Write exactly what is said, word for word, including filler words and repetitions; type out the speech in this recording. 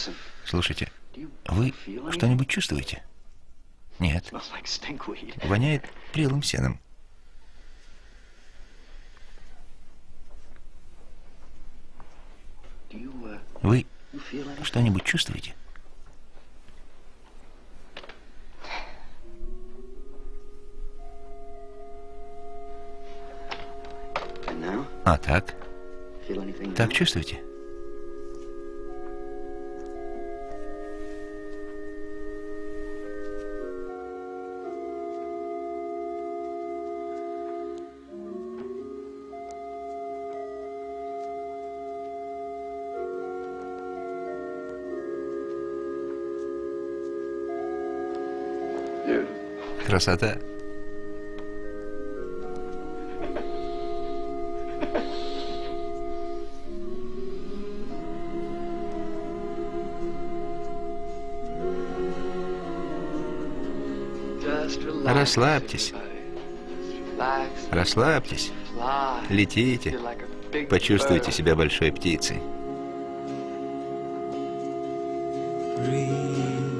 Слушайте, вы что-нибудь чувствуете? Нет. Воняет прелым сеном. Вы что-нибудь чувствуете? А так? Так чувствуете? Красота. Расслабьтесь. Расслабьтесь. Летите. Почувствуйте себя большой птицей.